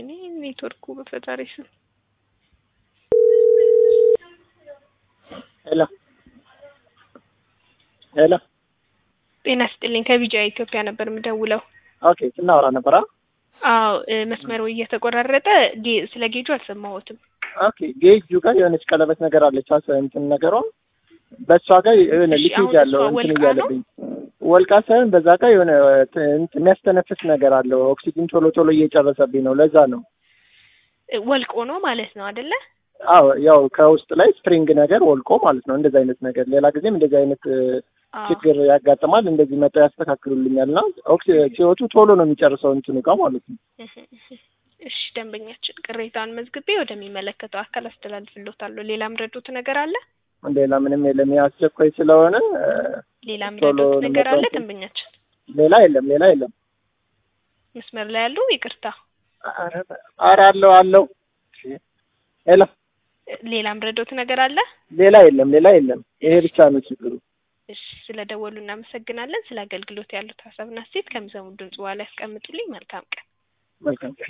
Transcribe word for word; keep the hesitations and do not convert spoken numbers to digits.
ወይኔ ኔትወርኩ በፈጣሪ ስም ሄሎ ሄሎ ጤና ይስጥልኝ ከቢጃ ኢትዮጵያ ነበር የምደውለው። ኦኬ እናወራ ነበር። አዎ መስመሩ እየተቆራረጠ ስለ ጌጁ አልሰማሁትም። ኦኬ ጌጁ ጋር የሆነች ቀለበት ነገር አለች እንትን ነገሯ በሷ ጋር የሆነ ሊኬጅ አለው እንትን እያለብኝ ወልቃ ሳይሆን በዛ ጋር የሆነ የሚያስተነፍስ ነገር አለው። ኦክሲጅን ቶሎ ቶሎ እየጨረሰብኝ ነው። ለዛ ነው ወልቆ ነው ማለት ነው አይደለ? አዎ ያው ከውስጥ ላይ ስፕሪንግ ነገር ወልቆ ማለት ነው። እንደዛ አይነት ነገር ሌላ ጊዜም እንደዛ አይነት ችግር ያጋጥማል። እንደዚህ መጣ ያስተካክሉልኛልና ኦክሲጂኑ ቶሎ ነው የሚጨርሰው እንትኑ ጋር ማለት ነው። እሺ ደንበኛችን ቅሬታውን መዝግቤ ወደሚመለከተው አካል አስተላልፍልዎታለሁ። ሌላም ረዱት ነገር አለ? ሌላ ምንም የለም። ያስቸኳይ ስለሆነ ሌላም ረዱት ነገር አለ ደንበኛችን? ሌላ የለም ሌላ የለም። መስመር ላይ ያሉ ይቅርታ። አረ አረ አለው አለው ሄሎ ሌላም ረዱት ነገር አለ? ሌላ የለም ሌላ የለም። ይሄ ብቻ ነው ችግሩ። እሺ ስለደወሉ እናመሰግናለን። ስለ አገልግሎት ያሉት ሀሳብና አስተያየት ከሚሰሙ ድምጽ በኋላ ያስቀምጡልኝ። መልካም ቀን። መልካም